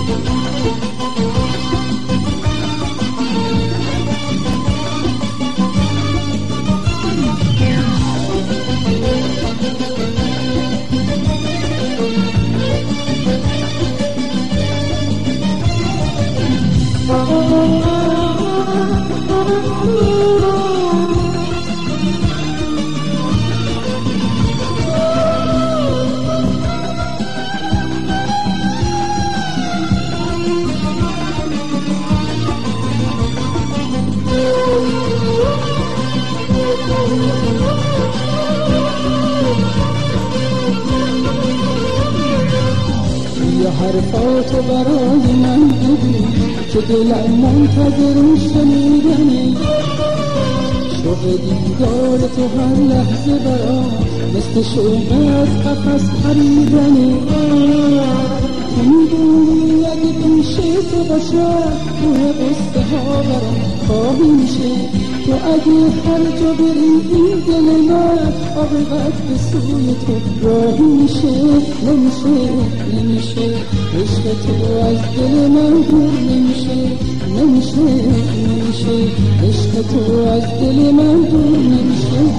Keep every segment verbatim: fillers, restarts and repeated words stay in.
حرفاتو برای من بگو که دلم منتظر شنیدنه، شوق دیدار تو هر لحظه برام مثل شوق از قفس پریدنه. تو میدونی اگه پیش تو باشم روح قصه ها برام خواهی میشه، تو اگه هر جا بری این دل من عاقبت به سوی تو راهی میشه. نمیشه نمیشه عشق تو از دل من دور نمیشه، نمیشه نمیشه عشق تو از دل من دور نمیشه.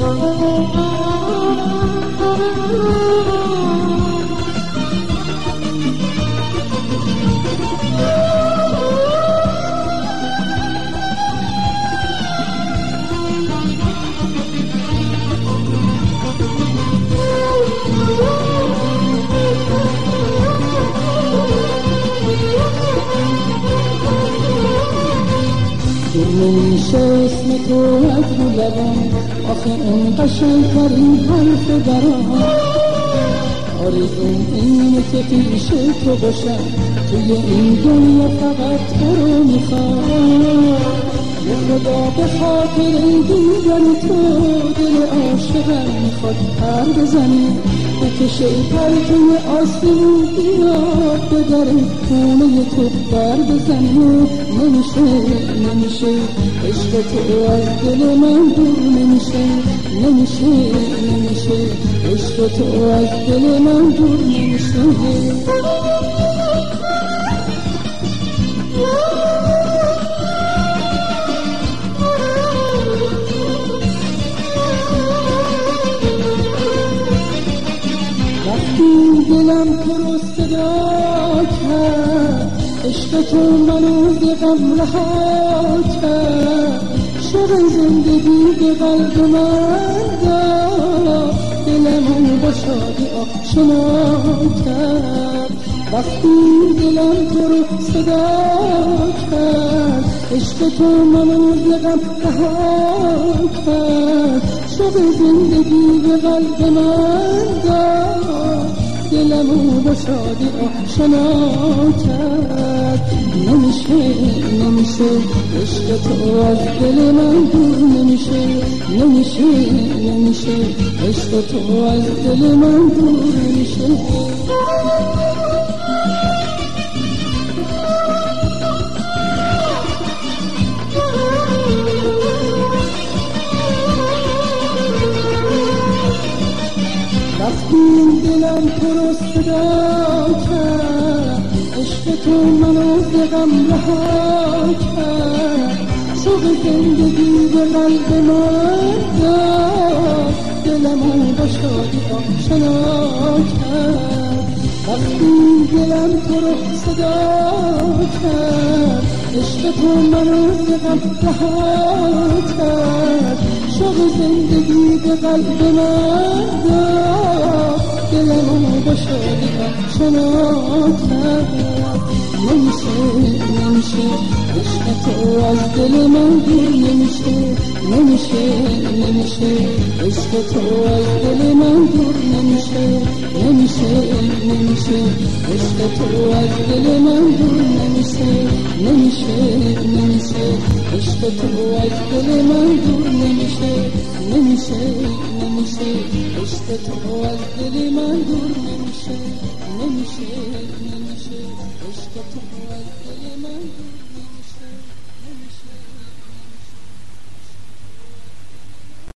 نمیشه اسم تو از رو لبم، آخه اون قشنگترین حرف برام. آرزوم اینه که پیش تو باشم، توی این دنیا فقط تو رو میخوام. یه خدا به خاطر دیدن تو دل عاشقم میخواد پر بزنه، بکشه پرتوی آسمون بیاد به در خونه تو بر بزنه. نمیشه نمیشه عشق تو از دل من دور نمیشه، نمیشه نمیشه عشق تو از دل من دور نمیشه. وقتی دلم تو رو صدا کرد، عشق تو منو ز غم رها کرد، شوق زندگی به قلب من داد، دلمو با شادی آشنا کرد. وقتی دلم تو رو صدا کرد، عشق تو منو ز غم رها کرد، شوق زندگی به قلب من داد، دلمو با شادی آشنا کرد. نمیشه نمیشه عشق تو از دل من دور نمیشه، نمیشه نمیشه عشق تو از دل من دور نمیشه. وقتی دلم تو رو صدا کرد، عشق تو منو ز غم رها کرد، شوق زندگی به قلب من داد، دلمو با شادی آشنا کرد. وقتی دلم تو رو صدا کرد، عشق تو منو ز غم رها کرد، شوق زندگی به قلب من داد، دلمو با شادی آشنا کرد. نمیشه نمیشه عشق تو از دل من دور نمیشه، نمیشه نمیشه عشق تو از دل من دور نمیشه، نمیشه نمیشه عشق تو از دل من دور نمیشه، نمیشه نمیشه عشق تو از دل من دور نمیشه، نمیشه نمیشه عشق تو از دل من دور نمیشه، نمیشه نمیشه عشق تو از دل من